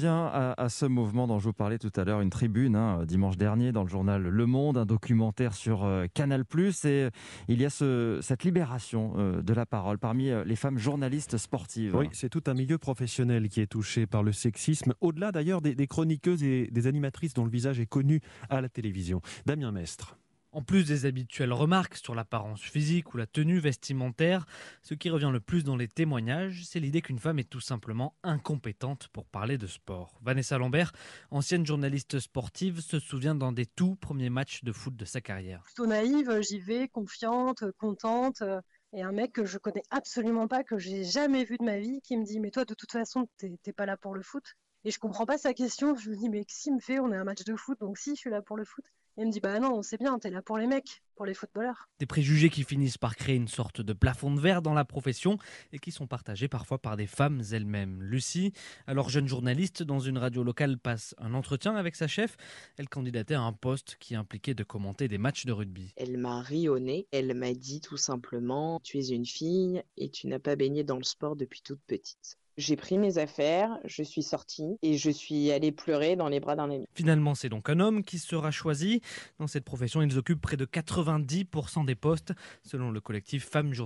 revient à ce mouvement dont je vous parlais tout à l'heure, une tribune dimanche dernier dans le journal Le Monde, un documentaire sur Canal+. Et il y a cette libération de la parole parmi les femmes journalistes sportives. Oui, c'est tout un milieu professionnel qui est touché par le sexisme, au-delà d'ailleurs des chroniqueuses et des animatrices dont le visage est connu à la télévision. Damien Mestre. En plus des habituelles remarques sur l'apparence physique ou la tenue vestimentaire, ce qui revient le plus dans les témoignages, c'est l'idée qu'une femme est tout simplement incompétente pour parler de sport. Vanessa Lambert, ancienne journaliste sportive, se souvient d'un des tout premiers matchs de foot de sa carrière. Plutôt naïve, j'y vais, confiante, contente. Et un mec que je connais absolument pas, que j'ai jamais vu de ma vie, qui me dit « Mais toi, de toute façon, t'es pas là pour le foot ?» Et je comprends pas sa question. Je me dis « Mais si, me fait, on est un match de foot, donc si, je suis là pour le foot. » Et il me dit « Bah non, c'est bien, t'es là pour les mecs, pour les footballeurs. » Des préjugés qui finissent par créer une sorte de plafond de verre dans la profession et qui sont partagés parfois par des femmes elles-mêmes. Lucie, alors jeune journaliste dans une radio locale, passe un entretien avec sa chef. Elle candidatait à un poste qui impliquait de commenter des matchs de rugby. Elle m'a ri au nez. Elle m'a dit tout simplement « Tu es une fille et tu n'as pas baigné dans le sport depuis toute petite ». J'ai pris mes affaires, je suis sortie et je suis allée pleurer dans les bras d'un ami. Finalement, c'est donc un homme qui sera choisi. Dans cette profession, ils occupent près de 90% des postes, selon le collectif Femmes Journalistes.